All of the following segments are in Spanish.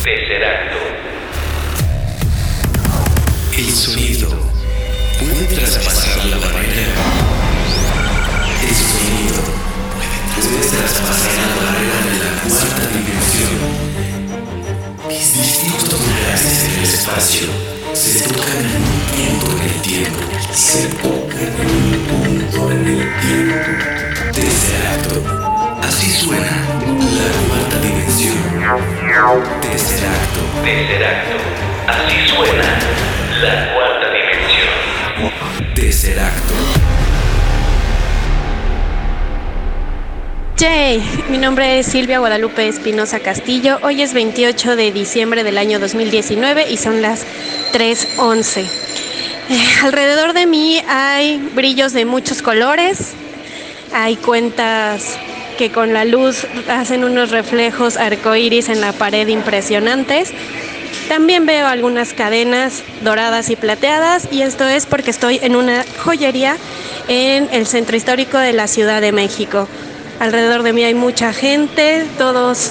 Tesseracto. El sonido puede traspasar la barrera. El sonido puede traspasar la barrera de la cuarta dimensión. Distintos lugares en el espacio se tocan en un punto en el tiempo. Se tocan en un punto en el tiempo. Tesseracto. Así suena la cuarta dimensión. Tesseracto. Tesseracto. Así suena la cuarta dimensión. Tesseracto. Yay, mi nombre es Silvia Guadalupe Espinosa Castillo. Hoy es 28 de diciembre del año 2019 y son las 3:11. Alrededor de mí hay brillos de muchos colores. Hay cuentas que con la luz hacen unos reflejos arcoíris en la pared impresionantes. También veo algunas cadenas doradas y plateadas, y esto es porque estoy en una joyería en el centro histórico de la Ciudad de México. Alrededor de mí hay mucha gente, todos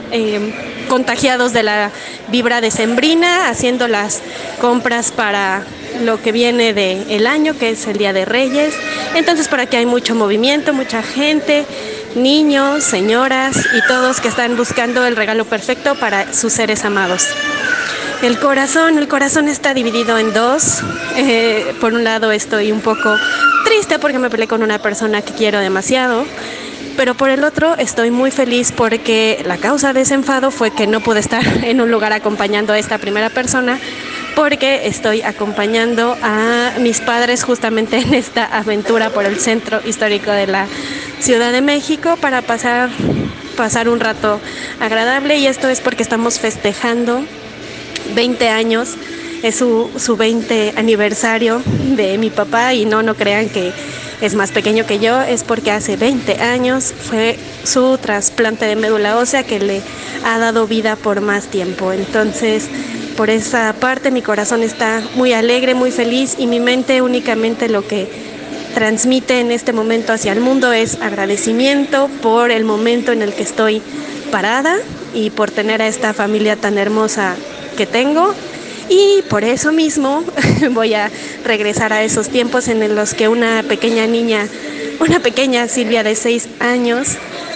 contagiados de la vibra decembrina, haciendo las compras para lo que viene del año, que es el Día de Reyes. Entonces por aquí hay mucho movimiento, mucha gente, niños, señoras y todos que están buscando el regalo perfecto para sus seres amados. El corazón está dividido en dos. Por un lado estoy un poco triste porque me peleé con una persona que quiero demasiado, pero por el otro estoy muy feliz porque la causa de ese enfado fue que no pude estar en un lugar acompañando a esta primera persona, porque estoy acompañando a mis padres justamente en esta aventura por el centro histórico de la Ciudad de México para pasar un rato agradable. Y esto es porque estamos festejando 20 años, es su 20 aniversario de mi papá, y no crean que es más pequeño que yo, es porque hace 20 años fue su trasplante de médula ósea que le ha dado vida por más tiempo. Entonces, por esa parte mi corazón está muy alegre, muy feliz, y mi mente únicamente lo que transmite en este momento hacia el mundo es agradecimiento por el momento en el que estoy parada y por tener a esta familia tan hermosa que tengo. Y por eso mismo voy a regresar a esos tiempos en los que una pequeña Silvia de 6 años,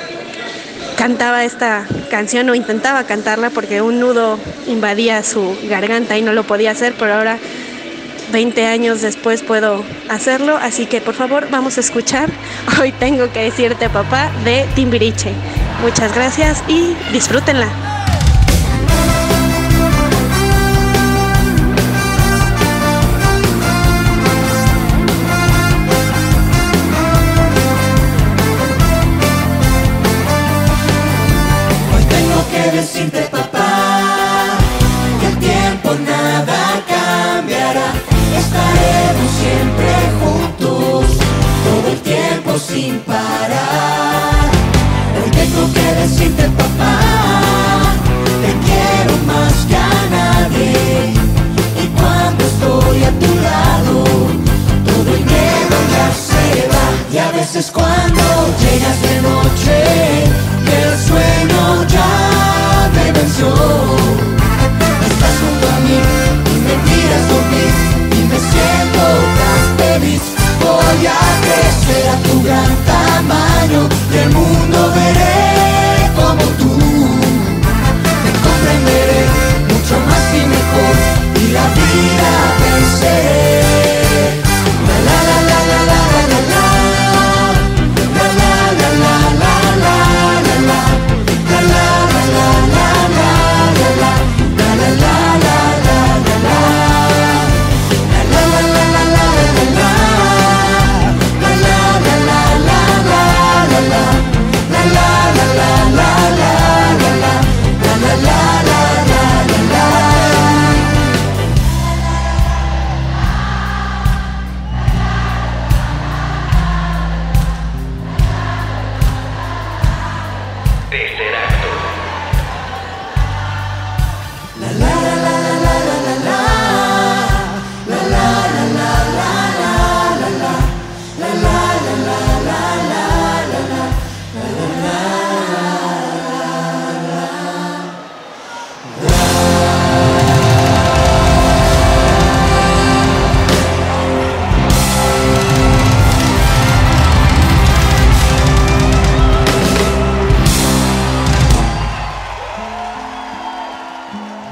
cantaba esta canción o intentaba cantarla porque un nudo invadía su garganta y no lo podía hacer, pero ahora 20 años después puedo hacerlo. Así que por favor vamos a escuchar Hoy tengo que decirte papá de Timbiriche. Muchas gracias y disfrútenla. Decirte papá, que el tiempo nada cambiará, estaremos siempre juntos, todo el tiempo sin parar. Hoy tengo que decirte papá, te quiero más que a nadie, y cuando estoy a tu lado, todo el miedo ya se va. Y a veces cuando llegas de noche y el sueño ya me venció, estás junto a mí y me miras dormir y me siento tan feliz. Voy a crecer a tu gran tamaño y el mundo veré como tú. Te comprenderé mucho más y mejor y la vida venceré. La la la la la la la la.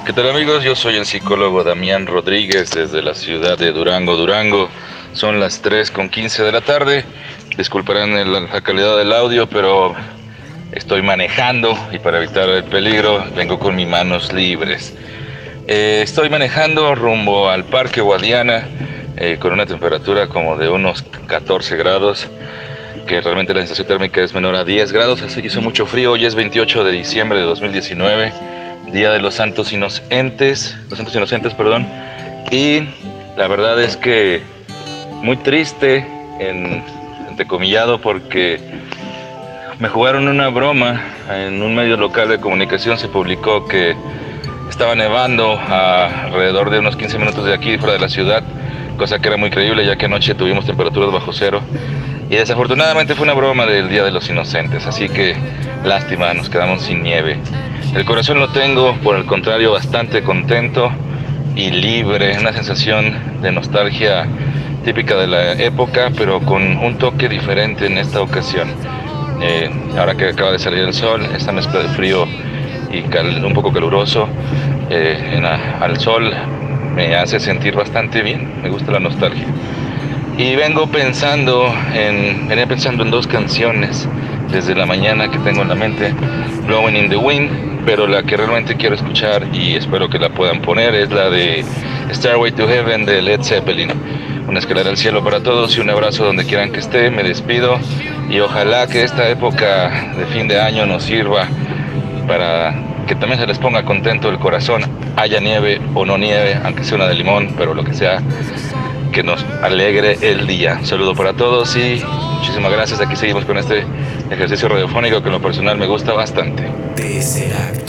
¿Qué tal amigos? Yo soy el psicólogo Damián Rodríguez desde la ciudad de Durango, Durango. Son las 3:15 de la tarde. Disculparán la calidad del audio, pero estoy manejando y para evitar el peligro vengo con mis manos libres. Estoy manejando rumbo al Parque Guadiana con una temperatura como de unos 14 grados, que realmente la sensación térmica es menor a 10 grados, así que hizo mucho frío. Hoy es 28 de diciembre de 2019, Día de los Santos Inocentes, y la verdad es que muy triste, entrecomillado, porque me jugaron una broma. En un medio local de comunicación se publicó que estaba nevando alrededor de unos 15 minutos de aquí, fuera de la ciudad, cosa que era muy creíble ya que anoche tuvimos temperaturas bajo cero. Y desafortunadamente fue una broma del Día de los Inocentes, así que lástima, nos quedamos sin nieve. El corazón lo tengo, por el contrario, bastante contento y libre, una sensación de nostalgia típica de la época, pero con un toque diferente en esta ocasión. Ahora que acaba de salir el sol, esta mezcla de frío y un poco caluroso al sol me hace sentir bastante bien, me gusta la nostalgia. Y venía pensando en dos canciones desde la mañana que tengo en la mente, Blowing in the Wind, pero la que realmente quiero escuchar y espero que la puedan poner es la de Stairway to Heaven de Led Zeppelin. Una escalera al cielo para todos y un abrazo donde quieran que esté. Me despido y ojalá que esta época de fin de año nos sirva para que también se les ponga contento el corazón, haya nieve o no nieve, aunque sea una de limón, pero lo que sea, que nos alegre el día. Un saludo para todos y muchísimas gracias. Aquí seguimos con este ejercicio radiofónico que en lo personal me gusta bastante. Tesseracto.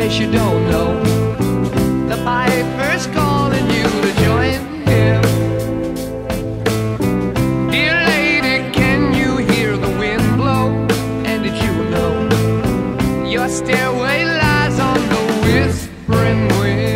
case you don't know, the piper's calling you to join him. Dear lady, can you hear the wind blow? And did you know your stairway lies on the whispering wind?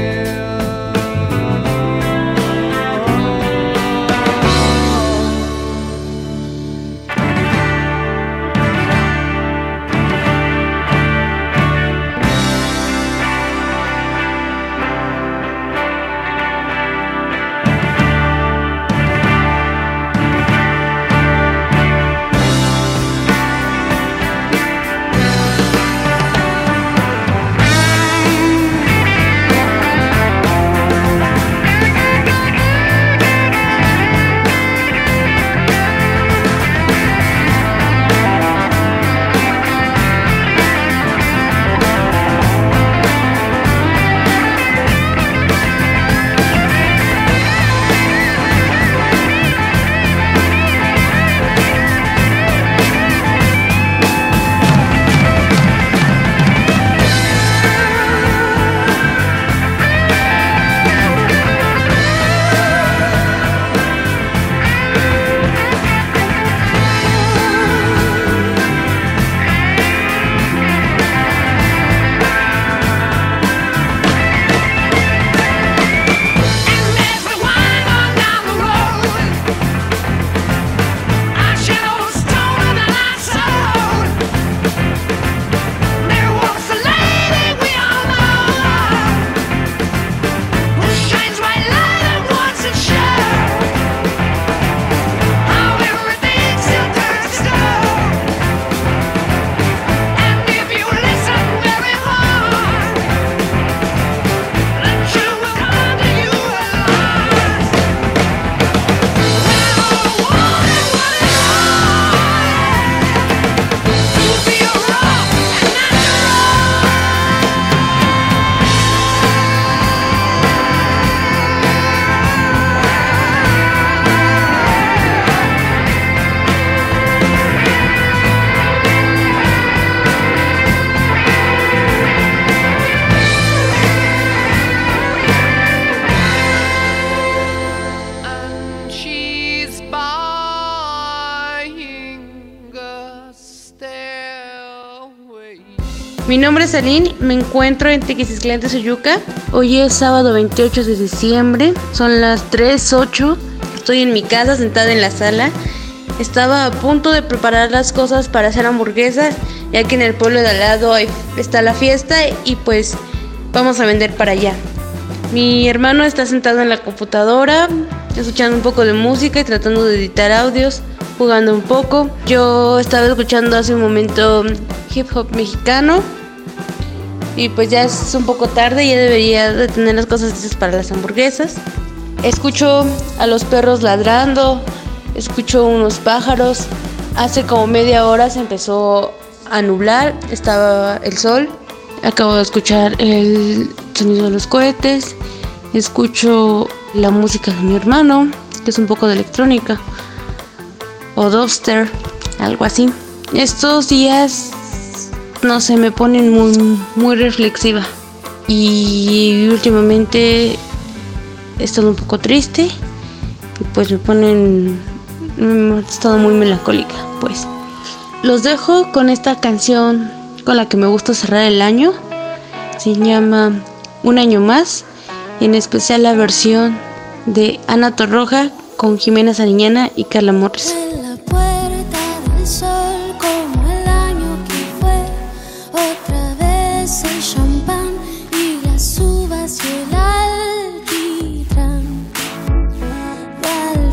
Mi nombre es Aline, me encuentro en Tequisquiapan, Tezuyuca. Hoy es sábado 28 de diciembre, son las 3:08. Estoy en mi casa sentada en la sala. Estaba a punto de preparar las cosas para hacer hamburguesas, ya que en el pueblo de al lado está la fiesta y pues vamos a vender para allá. Mi hermano está sentado en la computadora, escuchando un poco de música y tratando de editar audios, jugando un poco. Yo estaba escuchando hace un momento hip hop mexicano y pues ya es un poco tarde, ya debería de tener las cosas listas para las hamburguesas. Escucho a los perros ladrando, escucho unos pájaros. Hace como media hora se empezó a nublar, estaba el sol. Acabo de escuchar el sonido de los cohetes, escucho la música de mi hermano, que es un poco de electrónica o dubstep, algo así. Estos días, no sé, me ponen muy reflexiva y últimamente he estado un poco triste y pues he estado muy melancólica. Pues los dejo con esta canción con la que me gusta cerrar el año. Se llama Un Año Más, y en especial la versión de Ana Torroja con Jimena Sariñana y Carla Morris. En la puerta del sol, como el año que fue, otra vez el champán y las uvas y el alquitrán de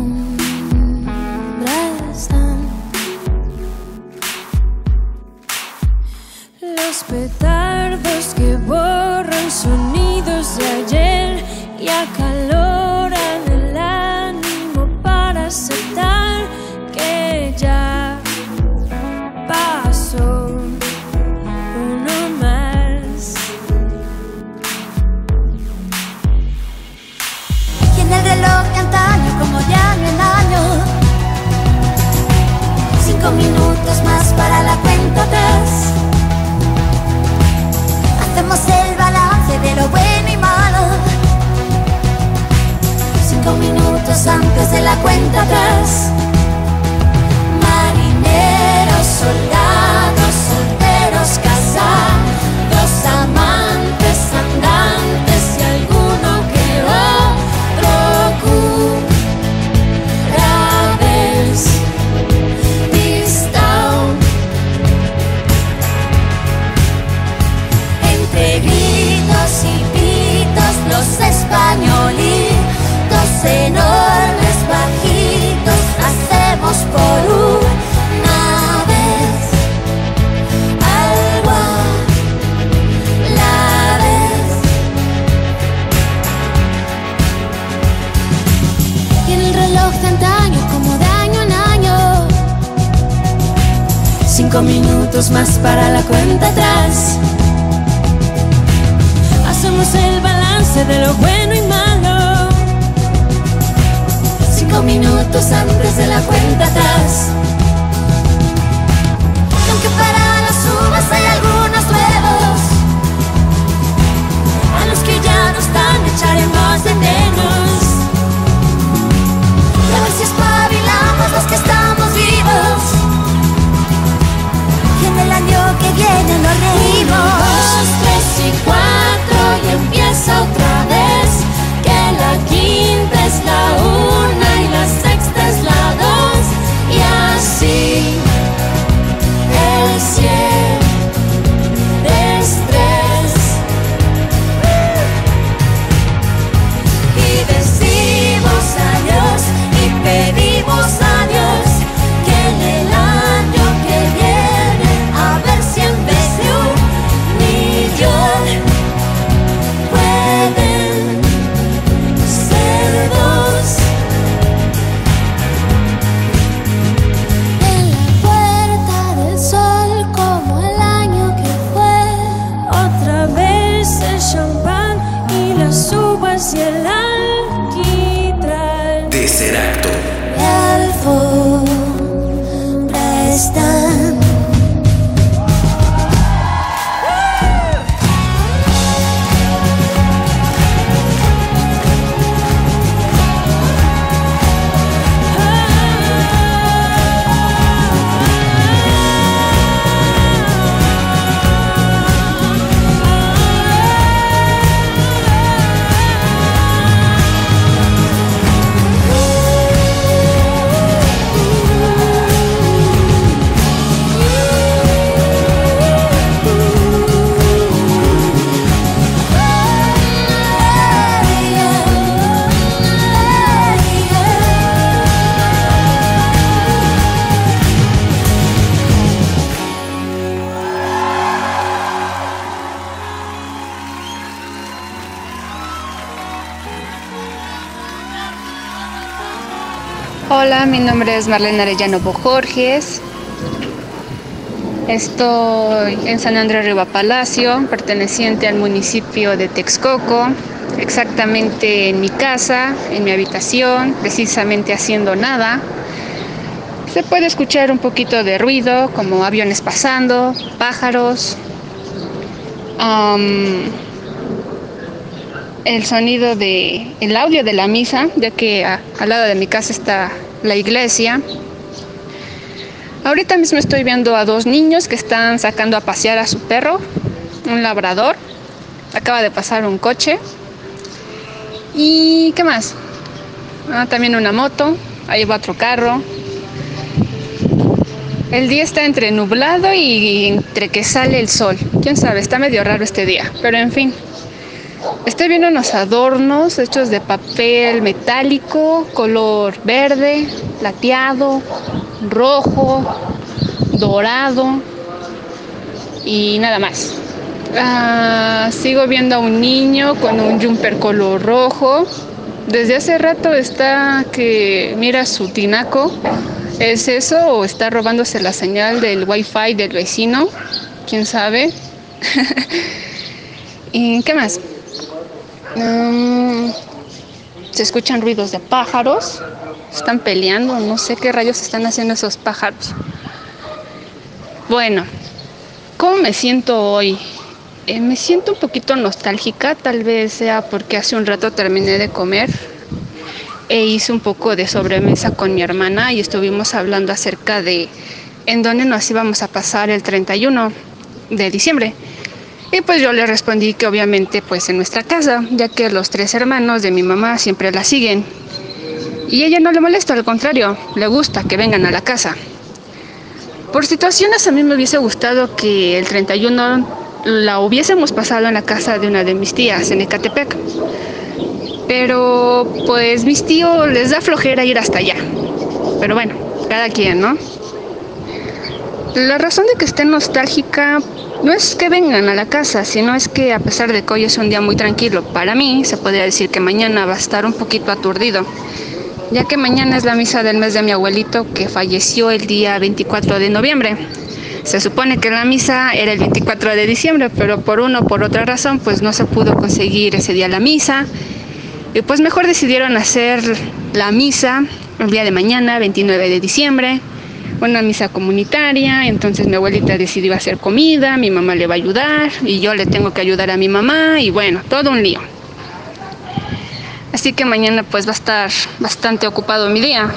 alfombra están. Los petardos que borran sonidos de ayer y acaloran el ánimo para aceptar que ya pasó uno más. Y en el reloj de antaño, como de año en año, 5 minutos más para la cuenta atrás. Hacemos cuenta atrás. Marineros, soldados, solteros, casados, amantes, andantes y alguno que otro curabes. Distown. Entre gritos y pitos, los españolitos enormes, bajitos, hacemos por una vez algo a la vez. Y en el reloj de antaño, como de año en año, 5 minutos más para la cuenta atrás. Hacemos el balance de lo bueno y malo, 5 minutos antes de la cuenta atrás. Y aunque para las uvas hay algunos nuevos, a los que ya no están echaremos de menos. Y a ver si espabilamos los que estamos vivos, y en el año que viene nos reímos. 2, 3 y 4 y empieza otra vez, que la quinta es la 1 y la sexta es la 2, y así el 100 es 3. Y decimos adiós y pedimos a Dios que en el año que viene, a ver si en vez de 1 millón pueden ser 2. En la puerta del sol, como el año que fue, otra vez el champán y las uvas y el alquitrán. Tercer acto. Y alfombra están. Hola, mi nombre es Marlene Arellano Bojorges. Estoy en San Andrés Riva Palacio, perteneciente al municipio de Texcoco, exactamente en mi casa, en mi habitación, precisamente haciendo nada. Se puede escuchar un poquito de ruido, como aviones pasando, pájaros, el sonido el audio de la misa, ya que al lado de mi casa está la iglesia. Ahorita mismo estoy viendo a 2 niños que están sacando a pasear a su perro, un labrador. Acaba de pasar un coche. ¿Y qué más? También una moto, ahí va otro carro. El día está entre nublado y entre que sale el sol. Quién sabe, está medio raro este día, pero en fin. Estoy viendo unos adornos hechos de papel metálico, color verde, plateado, rojo, dorado y nada más. Sigo viendo a un niño con un jumper color rojo. Desde hace rato está que mira su tinaco. ¿Es eso o está robándose la señal del wifi del vecino? ¿Quién sabe? ¿Y qué más? Se escuchan ruidos de pájaros. Están peleando, no sé qué rayos están haciendo esos pájaros. Bueno, ¿cómo me siento hoy? Me siento un poquito nostálgica, tal vez sea porque hace un rato terminé de comer e hice un poco de sobremesa con mi hermana y estuvimos hablando acerca de en dónde nos íbamos a pasar el 31 de diciembre. Y pues yo le respondí que obviamente pues en nuestra casa, ya que los 3 hermanos de mi mamá siempre la siguen. Y ella no le molesta, al contrario, le gusta que vengan a la casa. Por situaciones a mí me hubiese gustado que el 31 la hubiésemos pasado en la casa de una de mis tías en Ecatepec. Pero pues mis tíos les da flojera ir hasta allá. Pero bueno, cada quien, ¿no? La razón de que esté nostálgica no es que vengan a la casa, sino es que a pesar de que hoy es un día muy tranquilo, para mí se podría decir que mañana va a estar un poquito aturdido, ya que mañana es la misa del mes de mi abuelito que falleció el día 24 de noviembre. Se supone que la misa era el 24 de diciembre, pero por otra razón pues no se pudo conseguir ese día la misa. Y pues mejor decidieron hacer la misa el día de mañana, 29 de diciembre. Una misa comunitaria, entonces mi abuelita decidió hacer comida, mi mamá le va a ayudar y yo le tengo que ayudar a mi mamá y bueno, todo un lío. Así que mañana pues va a estar bastante ocupado mi día.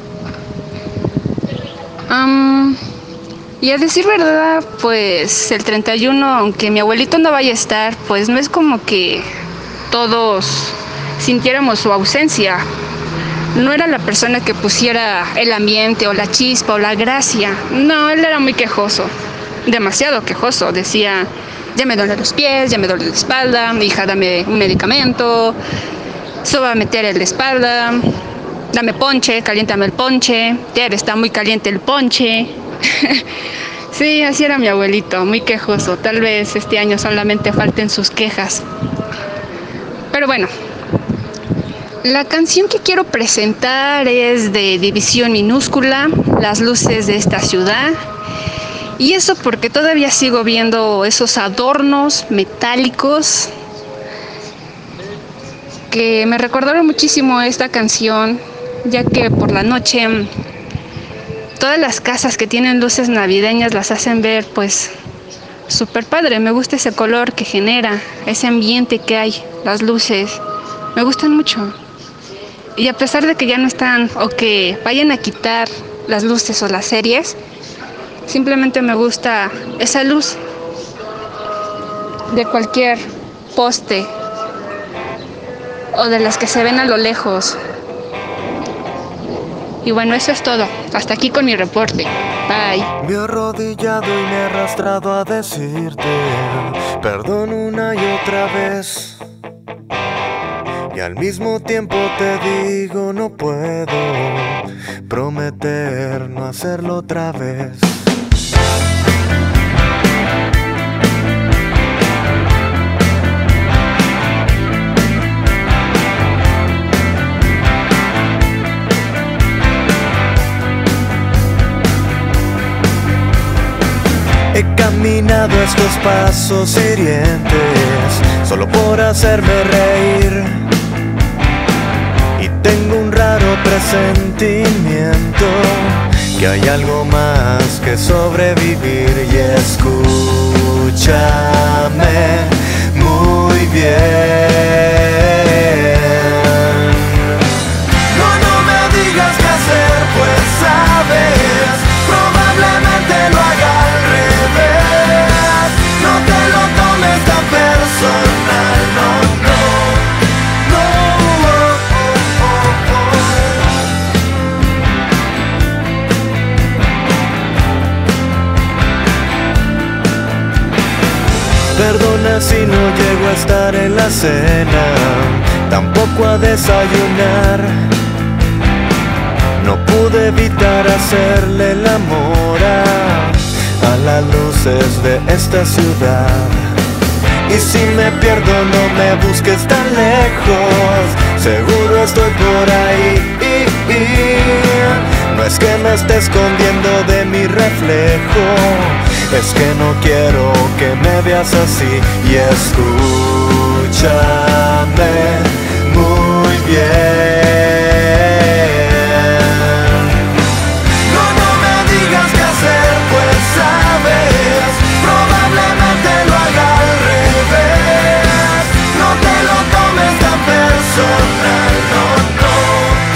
Y a decir verdad, pues el 31, aunque mi abuelito no vaya a estar, pues no es como que todos sintiéramos su ausencia. No era la persona que pusiera el ambiente o la chispa o la gracia. No, él era muy quejoso, demasiado quejoso. Decía, ya me duelen los pies, ya me duele la espalda, mi hija dame un medicamento, eso va a meter en la espalda, dame ponche, caliéntame el ponche, Ter, está muy caliente el ponche. Sí, así era mi abuelito, muy quejoso. Tal vez este año solamente falten sus quejas. Pero bueno. La canción que quiero presentar es de División Minúscula, Las luces de esta ciudad. Y eso porque todavía sigo viendo esos adornos metálicos que me recordaron muchísimo esta canción, ya que por la noche todas las casas que tienen luces navideñas las hacen ver pues súper padre. Me gusta ese color que genera, ese ambiente que hay, las luces, me gustan mucho. Y a pesar de que ya no están o que vayan a quitar las luces o las series, simplemente me gusta esa luz de cualquier poste o de las que se ven a lo lejos. Y bueno, eso es todo. Hasta aquí con mi reporte. Bye. Me he arrodillado y me he arrastrado a decirte perdón una y otra vez. Y al mismo tiempo te digo no puedo prometer no hacerlo otra vez. He caminado estos pasos hirientes solo por hacerme reír. Y tengo un raro presentimiento que hay algo más que sobrevivir. Y escúchame muy bien. No me digas qué hacer, pues sabes, probablemente lo haga al revés. No te lo tomes tan personal, no. Perdona si no llego a estar en la cena, tampoco a desayunar. No pude evitar hacerle el amor a las luces de esta ciudad. Y si me pierdo no me busques tan lejos, seguro estoy por ahí. No es que me esté escondiendo de mi reflejo, es que no quiero que me veas así. Y escúchame muy bien. No me digas qué hacer, pues sabes, probablemente lo haga al revés. No te lo tomes tan personal, no.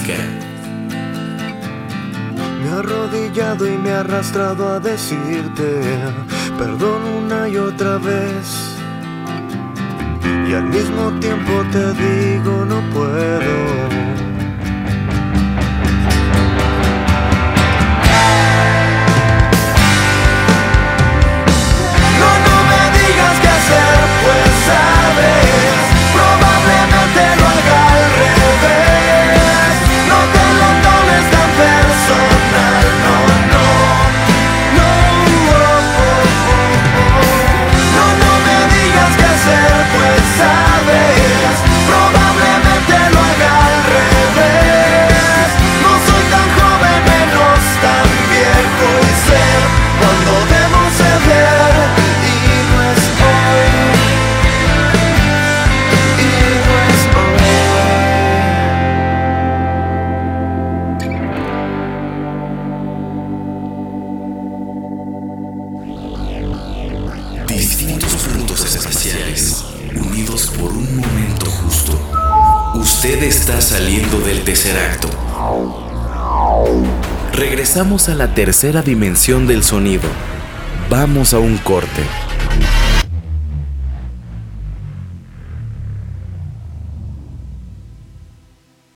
música. Me he arrodillado y me he arrastrado a decirte perdón una y otra vez. Y al mismo tiempo te digo no puedo. Pues sabes, probablemente lo haga al revés. No te lo tomes tan personal, no, no, no, no me digas qué hacer, pues sabes, probablemente lo haga al revés. No soy tan joven, menos tan viejo, y sé cuando debo ceder, y no es hoy. Distintos puntos espaciales, unidos por un momento justo. Usted está saliendo del tercer acto. Regresamos a la tercera dimensión del sonido. Vamos a un corte.